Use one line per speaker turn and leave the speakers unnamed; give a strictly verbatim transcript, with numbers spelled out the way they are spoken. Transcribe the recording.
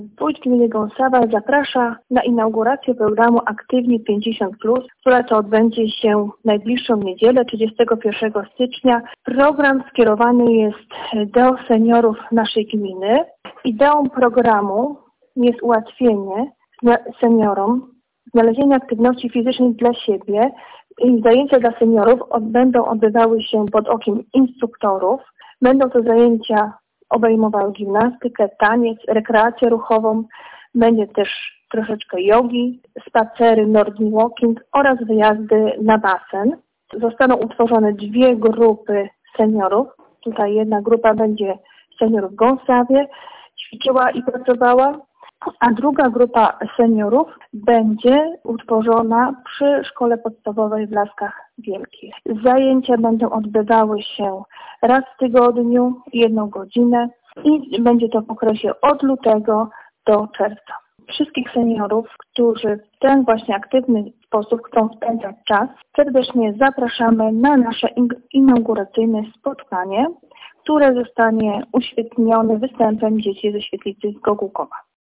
Wójt Gminy Gąsawa zaprasza na inaugurację programu Aktywni pięćdziesiąt plus, która to odbędzie się w najbliższą niedzielę, trzydziestego pierwszego stycznia. Program skierowany jest do seniorów naszej gminy. Ideą programu jest ułatwienie seniorom znalezienia aktywności fizycznej dla siebie. I zajęcia dla seniorów będą odbywały się pod okiem instruktorów. Będą to zajęcia obejmowały gimnastykę, taniec, rekreację ruchową. Będzie też troszeczkę jogi, spacery, nordic walking oraz wyjazdy na basen. Zostaną utworzone dwie grupy seniorów. Tutaj jedna grupa będzie seniorów w Gąsawie, ćwiczyła i pracowała, a druga grupa seniorów będzie utworzona przy Szkole Podstawowej w Laskach Wielkich. Zajęcia będą odbywały się raz w tygodniu, jedną godzinę i będzie to w okresie od lutego do czerwca. Wszystkich seniorów, którzy w ten właśnie aktywny sposób chcą spędzać czas, serdecznie zapraszamy na nasze inauguracyjne spotkanie, które zostanie uświetnione występem dzieci ze świetlicy z Gogułkowa.